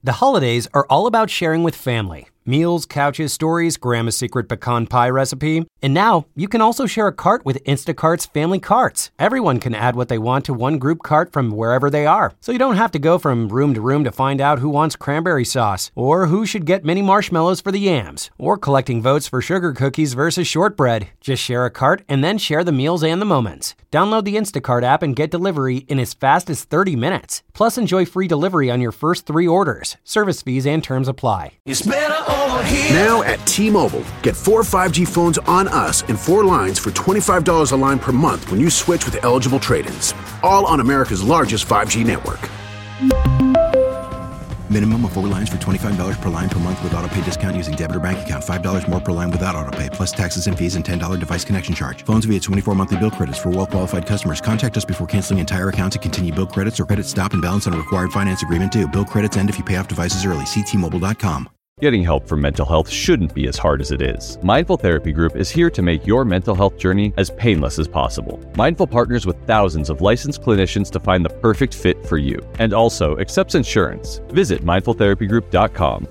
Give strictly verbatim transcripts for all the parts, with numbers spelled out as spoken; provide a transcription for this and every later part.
The holidays are all about sharing with family. Meals, couches, stories, Grandma's secret pecan pie recipe. And now, you can also share a cart with Instacart's Family Carts. Everyone can add what they want to one group cart from wherever they are. So you don't have to go from room to room to find out who wants cranberry sauce, or who should get mini marshmallows for the yams, or collecting votes for sugar cookies versus shortbread. Just share a cart and then share the meals and the moments. Download the Instacart app and get delivery in as fast as thirty minutes. Plus, enjoy free delivery on your first three orders. Service fees and terms apply. It's better over here. Now at T-Mobile, get four five G phones on us and four lines for twenty-five dollars a line per month when you switch with eligible trade-ins. All on America's largest five G network. Minimum of four lines for twenty-five dollars per line per month with autopay discount using debit or bank account. five dollars more per line without autopay, plus taxes and fees and ten dollars device connection charge. Phones via twenty-four monthly bill credits for well-qualified customers. Contact us before canceling entire account to continue bill credits or credit stop and balance on a required finance agreement due. Bill credits end if you pay off devices early. See T Mobile dot com. Getting help for mental health shouldn't be as hard as it is. Mindful Therapy Group is here to make your mental health journey as painless as possible. Mindful partners with thousands of licensed clinicians to find the perfect fit for you, and also accepts insurance. Visit mindful therapy group dot com.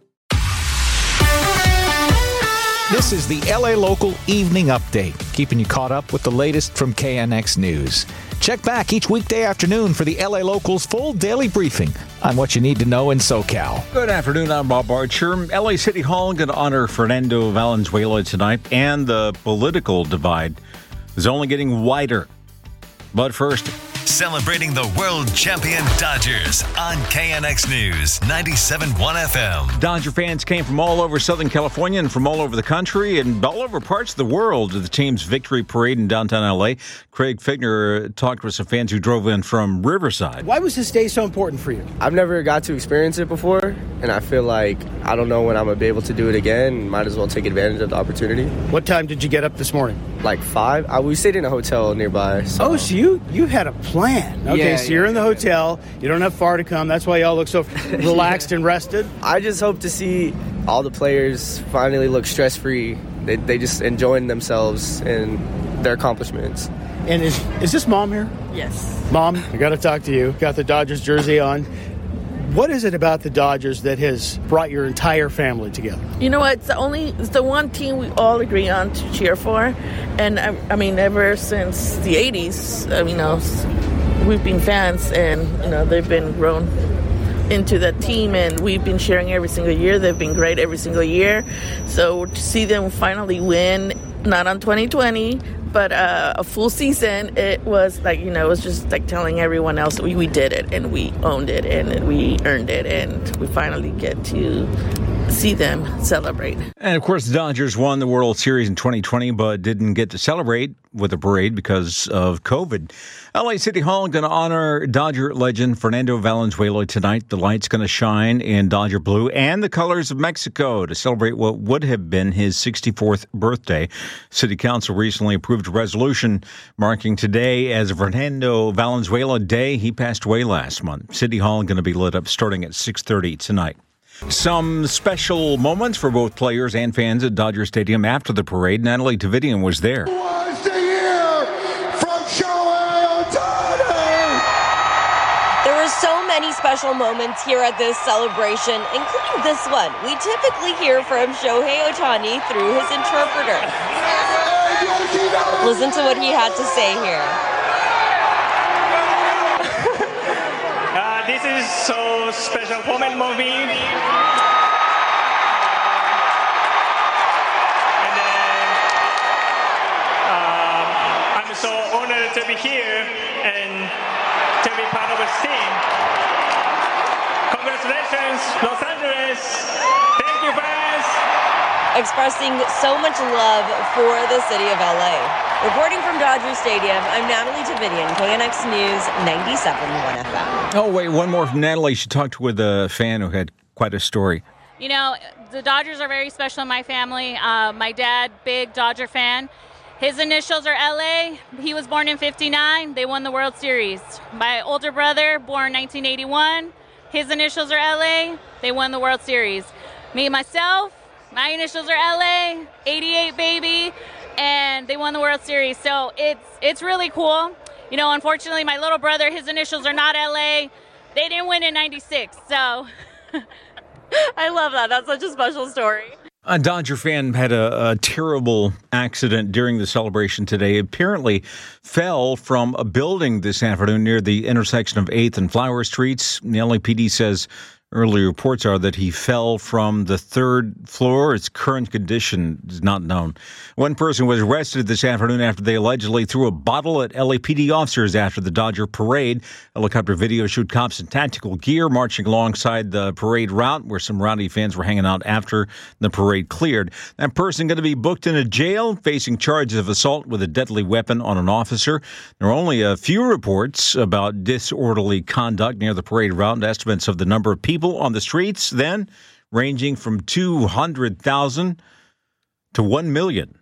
This is the L A Local Evening Update, keeping you caught up with the latest from K N X News. Check back each weekday afternoon for the L A Local's full daily briefing on what you need to know in SoCal. Good afternoon, I'm Bob Archer. L A City Hall going to honor Fernando Valenzuela tonight, and the political divide is only getting wider. But first, celebrating the world champion Dodgers on K N X News ninety-seven point one F M. Dodger fans came from all over Southern California and from all over the country and all over parts of the world to the team's victory parade in downtown L A. Craig Figner talked with some fans who drove in from Riverside. Why was this day so important for you? I've never got to experience it before, and I feel like I don't know when I'm going to be able to do it again. Might as well take advantage of the opportunity. What time did you get up this morning? Like five. I, we stayed in a hotel nearby. So. Oh, so you, you had a plan. Okay, yeah, so you're yeah, in the yeah. hotel. You don't have far to come. That's why y'all look so relaxed and rested. I just hope to see all the players finally look stress-free. They, they just enjoying themselves and their accomplishments. And is is this Mom here? Yes. Mom, I got to talk to you. Got the Dodgers jersey on. What is it about the Dodgers that has brought your entire family together? You know what? It's the only, it's the one team we all agree on to cheer for. And I, I mean, ever since the eighties, I mean, you know, we've been fans, and you know, they've been grown into that team, and we've been cheering every single year. They've been great every single year. So to see them finally win, not on twenty twenty, but uh, a full season, it was like, you know, it was just like telling everyone else we, we did it, and we owned it, and we earned it, and we finally get to see them celebrate. And of course, the Dodgers won the World Series in twenty twenty, but didn't get to celebrate with a parade because of COVID. L A City Hall going to honor Dodger legend Fernando Valenzuela tonight. The light's going to shine in Dodger blue and the colors of Mexico to celebrate what would have been his sixty-fourth birthday. City Council recently approved a resolution marking today as Fernando Valenzuela Day. He passed away last month. City Hall going to be lit up starting at six thirty tonight. Some special moments for both players and fans at Dodger Stadium after the parade. Natalie Tavidian was there. Was the year from Shohei Ohtani. There were so many special moments here at this celebration, including this one. We typically hear from Shohei Ohtani through his interpreter. Listen to what he had to say here. uh, this is so special moment for me. And then um, I'm so honored to be here and to be part of this team. Congratulations, Los Angeles. Thank you, fans. Expressing so much love for the city of L A. Reporting from Dodger Stadium, I'm Natalie Tavidian, K N X News ninety-seven point one F M. Oh, wait, one more from Natalie. She talked with a fan who had quite a story. You know, the Dodgers are very special in my family. Uh, my dad, big Dodger fan. His initials are L A. He was born in fifty-nine. They won the World Series. My older brother, born nineteen eighty-one. His initials are L A. They won the World Series. Me, myself, my initials are L A. eighty-eight, baby. And they won the World Series. So it's it's really cool. You know, unfortunately, my little brother, his initials are not L A. They didn't win in ninety-six. So I love that. That's such a special story. A Dodger fan had a, a terrible accident during the celebration today. Apparently fell from a building this afternoon near the intersection of eighth and Flower Streets. The L A P D says early reports are that he fell from the third floor. Its current condition is not known. One person was arrested this afternoon after they allegedly threw a bottle at L A P D officers after the Dodger parade. Helicopter video showed cops in tactical gear marching alongside the parade route where some rowdy fans were hanging out after the parade cleared. That person going to be booked into jail, facing charges of assault with a deadly weapon on an officer. There are only a few reports about disorderly conduct near the parade route. Estimates of the number of people on the streets then ranging from two hundred thousand to one million.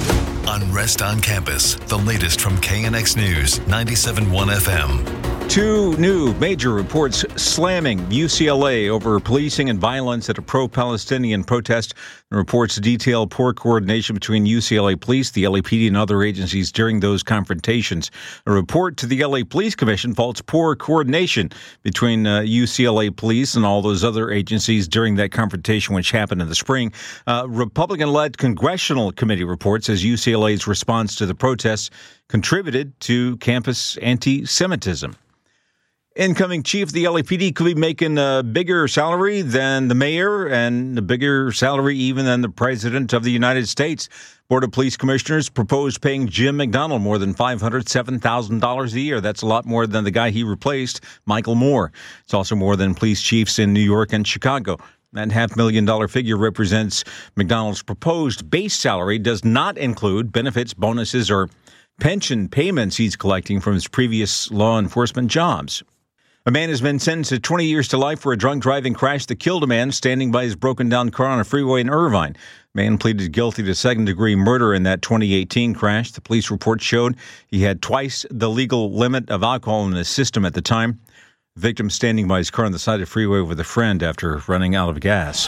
Unrest on campus. The latest from K N X News, ninety-seven point one F M. Two new major reports slamming U C L A over policing and violence at a pro-Palestinian protest. The reports detail poor coordination between U C L A police, the L A P D, and other agencies during those confrontations. A report to the L A Police Commission faults poor coordination between uh, U C L A police and all those other agencies during that confrontation, which happened in the spring. Uh, Republican-led congressional committee report says U C L A's response to the protests contributed to campus anti-Semitism. Incoming chief of the L A P D could be making a bigger salary than the mayor and a bigger salary even than the president of the United States. Board of Police Commissioners proposed paying Jim McDonnell more than five hundred seven thousand dollars a year. That's a lot more than the guy he replaced, Michael Moore. It's also more than police chiefs in New York and Chicago. That half million dollar figure represents McDonnell's proposed base salary, does not include benefits, bonuses, or pension payments he's collecting from his previous law enforcement jobs. A man has been sentenced to twenty years to life for a drunk driving crash that killed a man standing by his broken-down car on a freeway in Irvine. The man pleaded guilty to second-degree murder in that twenty eighteen crash. The police report showed he had twice the legal limit of alcohol in his system at the time. The victim standing by his car on the side of the freeway with a friend after running out of gas.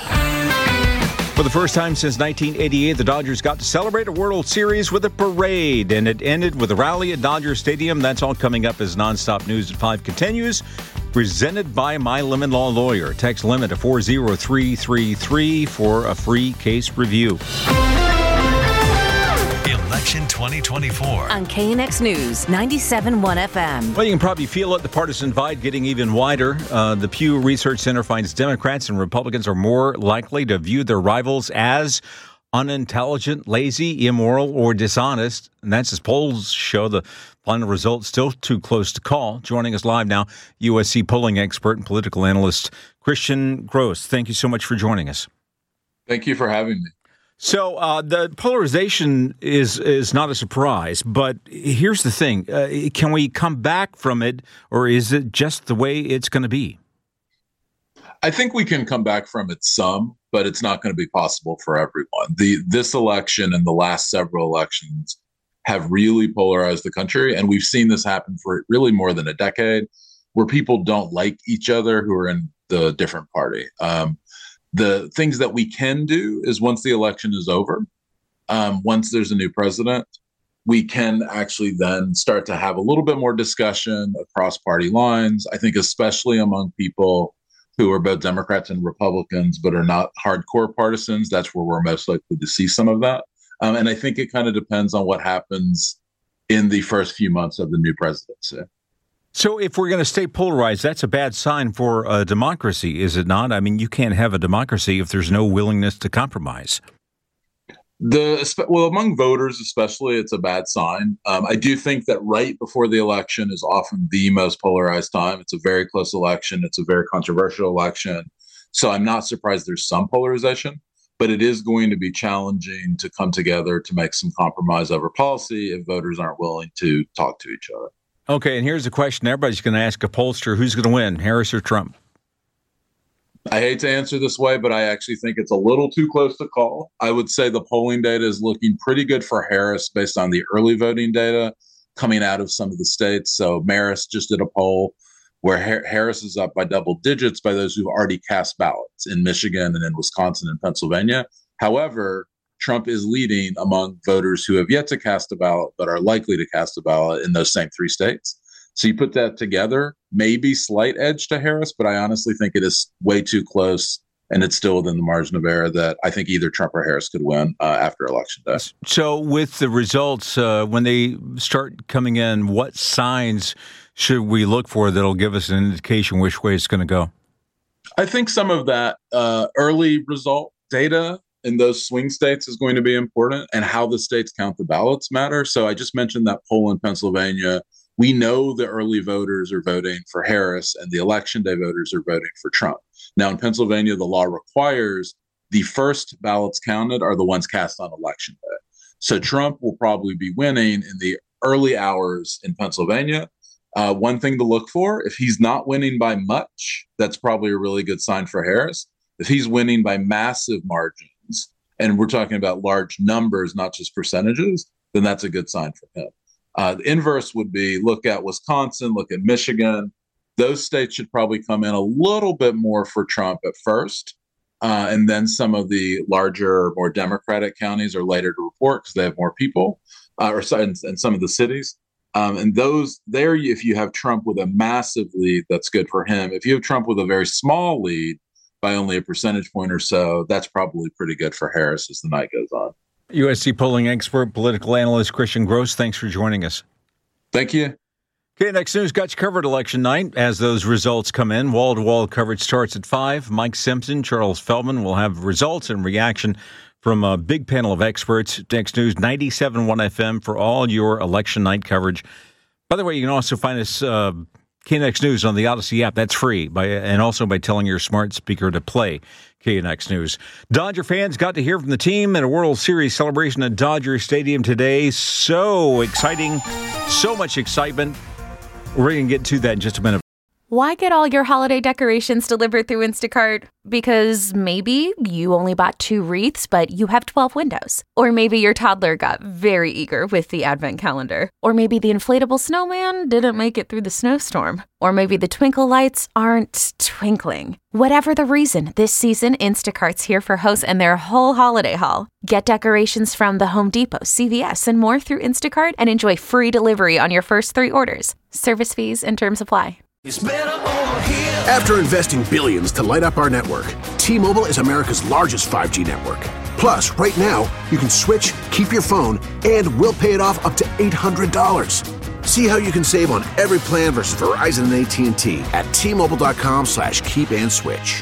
For the first time since nineteen eighty-eight, the Dodgers got to celebrate a World Series with a parade, and it ended with a rally at Dodger Stadium. That's all coming up as Nonstop News at five continues. Presented by My Lemon Law Lawyer. Text limit to four zero three three three for a free case review. Election twenty twenty-four. On K N X News, ninety-seven point one F M. Well, you can probably feel it, the partisan divide getting even wider. Uh, the Pew Research Center finds Democrats and Republicans are more likely to view their rivals as unintelligent, lazy, immoral, or dishonest. And that's as polls show. The final results still too close to call. Joining us live now, U S C polling expert and political analyst Christian Gross. Thank you so much for joining us. Thank you for having me. So uh, the polarization is is not a surprise, but here's the thing. Uh, can we come back from it, or is it just the way it's going to be? I think we can come back from it some, but it's not going to be possible for everyone. The This election and the last several elections have really polarized the country, and we've seen this happen for really more than a decade, where people don't like each other who are in the different party. Um, The things that we can do is once the election is over, um, once there's a new president, we can actually then start to have a little bit more discussion across party lines. I think especially among people who are both Democrats and Republicans, but are not hardcore partisans, that's where we're most likely to see some of that. Um, and I think it kind of depends on what happens in the first few months of the new presidency. So if we're going to stay polarized, that's a bad sign for a democracy, is it not? I mean, you can't have a democracy if there's no willingness to compromise. The well, among voters especially, it's a bad sign. Um, I do think that right before the election is often the most polarized time. It's a very close election. It's a very controversial election. So I'm not surprised there's some polarization, but it is going to be challenging to come together to make some compromise over policy if voters aren't willing to talk to each other. Okay, and here's a question everybody's going to ask a pollster. Who's going to win, Harris or Trump? I hate to answer this way, but I actually think it's a little too close to call. I would say the polling data is looking pretty good for Harris based on the early voting data coming out of some of the states. So Marist just did a poll where Harris is up by double digits by those who've already cast ballots in Michigan and in Wisconsin and Pennsylvania. However, Trump is leading among voters who have yet to cast a ballot but are likely to cast a ballot in those same three states. So you put that together, maybe slight edge to Harris, but I honestly think it is way too close, and it's still within the margin of error that I think either Trump or Harris could win uh, after Election Day. So with the results, uh, when they start coming in, what signs should we look for that'll give us an indication which way it's going to go? I think some of that uh, early result data in those swing states is going to be important, and how the states count the ballots matter. So I just mentioned that poll in Pennsylvania. We know the early voters are voting for Harris and the Election Day voters are voting for Trump. Now in Pennsylvania, the law requires the first ballots counted are the ones cast on Election Day. So Trump will probably be winning in the early hours in Pennsylvania. Uh, one thing to look for, if he's not winning by much, that's probably a really good sign for Harris. If he's winning by massive margins, and we're talking about large numbers, not just percentages, then that's a good sign for him. Uh, the inverse would be look at Wisconsin, look at Michigan. Those states should probably come in a little bit more for Trump at first. Uh, and then some of the larger, more Democratic counties are later to report because they have more people, uh, or in, in some of the cities. Um, and those there, if you have Trump with a massive lead, that's good for him. If you have Trump with a very small lead by only a percentage point or so, that's probably pretty good for Harris as the night goes on. U S C polling expert, political analyst Christian Gross, thanks for joining us. Thank you. K N X News got you covered election night as those results come in. Wall-to-wall coverage starts at five. Mike Simpson, Charles Feldman will have results and reaction from a big panel of experts. Next News ninety-seven point one F M for all your election night coverage. By the way, you can also find us uh, K N X News on the Odyssey app. That's free, by and also by telling your smart speaker to play K N X News. Dodger fans got to hear from the team in a World Series celebration at Dodger Stadium today. So exciting, so much excitement. We're going to get to that in just a minute. Why get all your holiday decorations delivered through Instacart? Because maybe you only bought two wreaths, but you have twelve windows. Or maybe your toddler got very eager with the advent calendar. Or maybe the inflatable snowman didn't make it through the snowstorm. Or maybe the twinkle lights aren't twinkling. Whatever the reason, this season, Instacart's here for hosts and their whole holiday haul. Get decorations from the Home Depot, C V S, and more through Instacart and enjoy free delivery on your first three orders. Service fees and terms apply. After investing billions to light up our network, T-Mobile is America's largest five G network. Plus, right now, you can switch, keep your phone, and we'll pay it off up to eight hundred dollars. See how you can save on every plan versus Verizon and A T and T at T-Mobile.com slash keep and switch.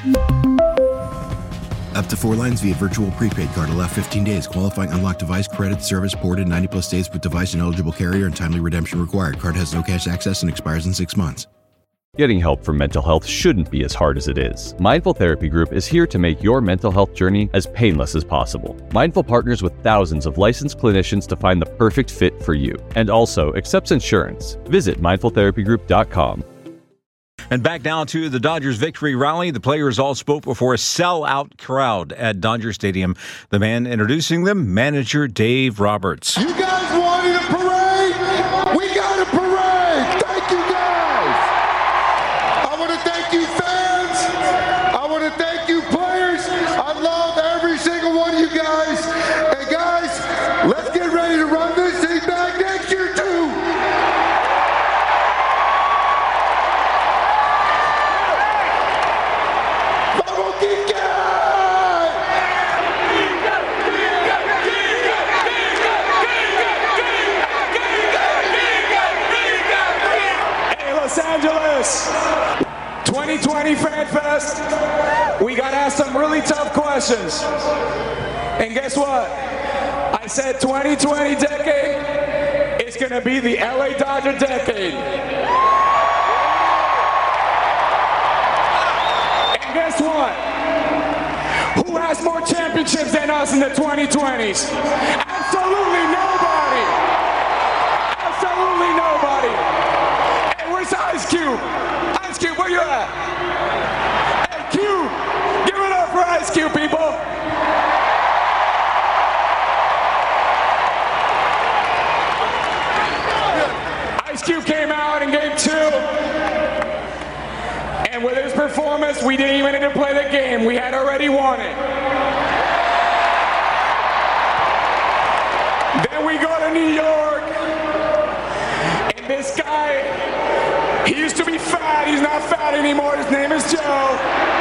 Up to four lines via virtual prepaid card. Allow fifteen days. Qualifying unlocked device credit service ported ninety plus days with device and eligible carrier and timely redemption required. Card has no cash access and expires in six months. Getting help for mental health shouldn't be as hard as it is. Mindful Therapy Group is here to make your mental health journey as painless as possible. Mindful partners with thousands of licensed clinicians to find the perfect fit for you, and also accepts insurance. Visit mindful therapy group dot com. And back now to the Dodgers victory rally. The players all spoke before a sellout crowd at Dodger Stadium. The man introducing them, manager Dave Roberts. You guys wanted a parade? We got a parade. Thank you guys. I want to thank you fans. I want to thank you players. I love every single one of you guys. And guys, let's get ready to run this thing back next year too. twenty twenty Fan Fest, we got asked some really tough questions. And guess what? I said twenty twenty decade is going to be the L A Dodger decade. And guess what? Who has more championships than us in the twenty twenties? Absolutely nobody. Absolutely nobody. Hey, where's Ice Cube? Ice Cube, where you at? Hey, Cube, give it up for Ice Cube, people. Ice Cube came out in game two, and with his performance, we didn't even need to play the game. We had already won it. Then we go to New York, and this guy He used to be fat. He's not fat anymore. His name is Joe.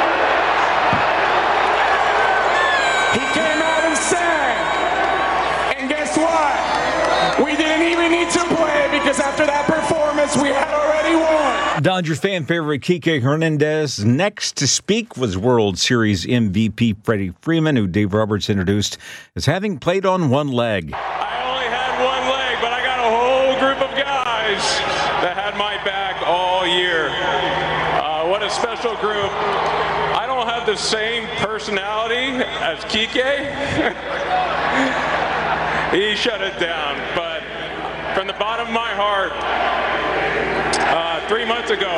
He came out and sang. And guess what? We didn't even need to play because after that performance, we had already won. Dodgers fan favorite Kike Hernandez. Next to speak was World Series M V P Freddie Freeman, who Dave Roberts introduced as having played on one leg. I only had one leg, but I got a whole group of guys that had my back all year. Uh, what a special group. I don't have the same personality as Kike. He shut it down, but from the bottom of my heart, uh, three months ago,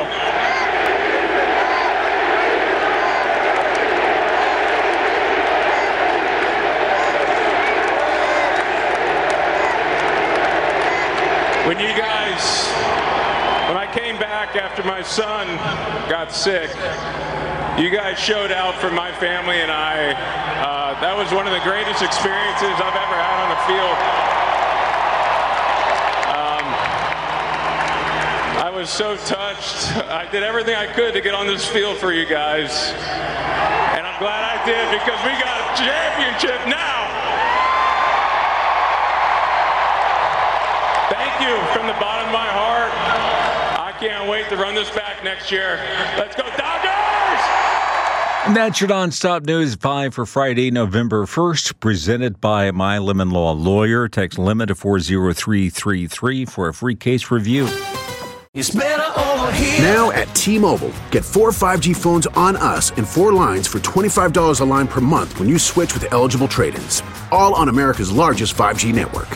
when you guys, when I came back after my son got sick, you guys showed out for my family and I. Uh, that was one of the greatest experiences I've ever had on the field. Um, I was so touched. I did everything I could to get on this field for you guys. And I'm glad I did because we got a championship now. Thank you from the bottom of my heart. I can't wait to run this back next year. Let's go Dodgers! That's your nonstop news five for Friday, November first, presented by My Lemon Law Lawyer. Text LEMON to four zero three three three for a free case review. It's better over here. Now at T-Mobile, get four five G phones on us and four lines for twenty-five dollars a line per month when you switch with eligible trade-ins. All on America's largest five G network.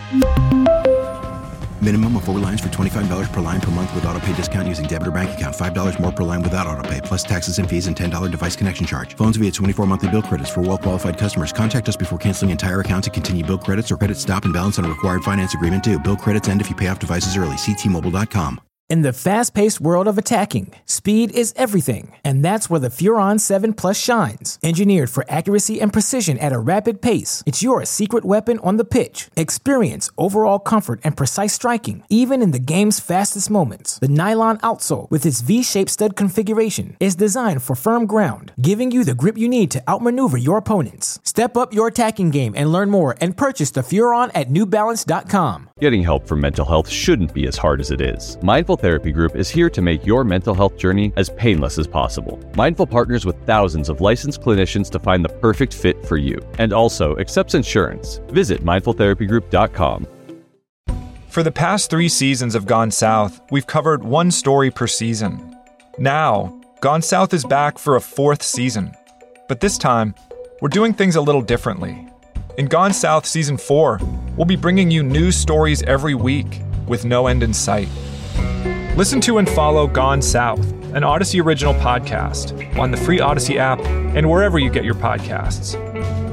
Minimum of four lines for twenty-five dollars per line per month with autopay discount using debit or bank account. five dollars more per line without autopay, plus taxes and fees and ten dollars device connection charge. Phones via twenty-four monthly bill credits for well-qualified customers. Contact us before canceling entire account to continue bill credits or credit stop and balance on a required finance agreement due. Bill credits end if you pay off devices early. See T Mobile dot com. In the fast-paced world of attacking, speed is everything, and that's where the Furon seven Plus shines. Engineered for accuracy and precision at a rapid pace, it's your secret weapon on the pitch. Experience overall comfort and precise striking, even in the game's fastest moments. The nylon outsole, with its V-shaped stud configuration, is designed for firm ground, giving you the grip you need to outmaneuver your opponents. Step up your attacking game and learn more and purchase the Furon at New Balance dot com. Getting help for mental health shouldn't be as hard as it is. Mindful Therapy Group is here to make your mental health journey as painless as possible. Mindful partners with thousands of licensed clinicians to find the perfect fit for you, and also accepts insurance. Visit mindful therapy group dot com. For the past three seasons of Gone South, we've covered one story per season. Now, Gone South is back for a fourth season. But this time, we're doing things a little differently. In Gone South Season four, we'll be bringing you new stories every week with no end in sight. Listen to and follow Gone South, an Odyssey original podcast, on the free Odyssey app and wherever you get your podcasts.